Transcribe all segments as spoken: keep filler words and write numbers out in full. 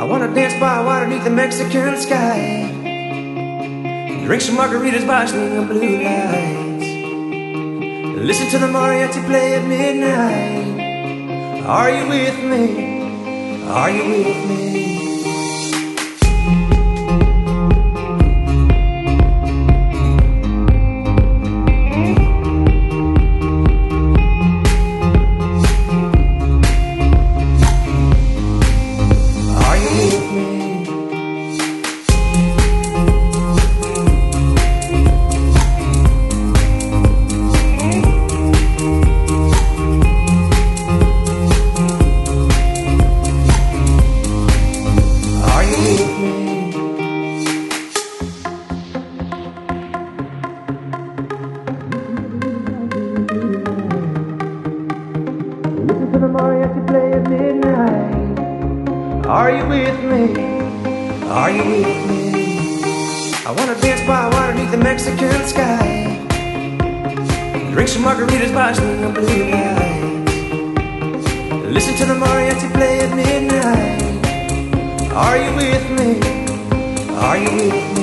wanna dance by water beneath the Mexican sky, drink some margaritas by swinging blue lights, listen to the mariachi play at midnight. Are you with me? Are you with me? Listen to the mariachi play at midnight. Are you with me? Are you with me? I wanna dance by water beneath the Mexican sky, drink some margaritas by swinging blue lights, listen to the mariachi play at midnight. Are you with me? Are you with me?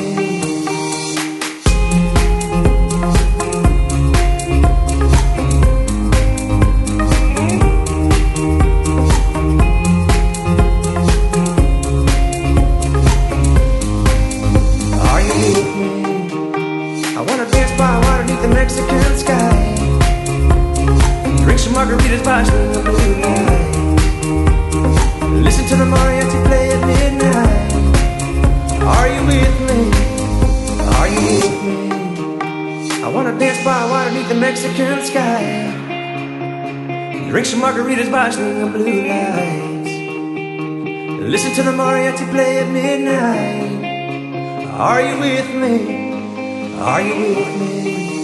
I wanna dance by water beneath the Mexican sky, drink some margaritas by swinging blue lights, listen to the mariachi play at midnight. Are you with me? Are you with me? I wanna dance by water beneath the Mexican sky, drink some margaritas by swinging blue lights, listen to the mariachi play at midnight. Are you with me? Are you with me?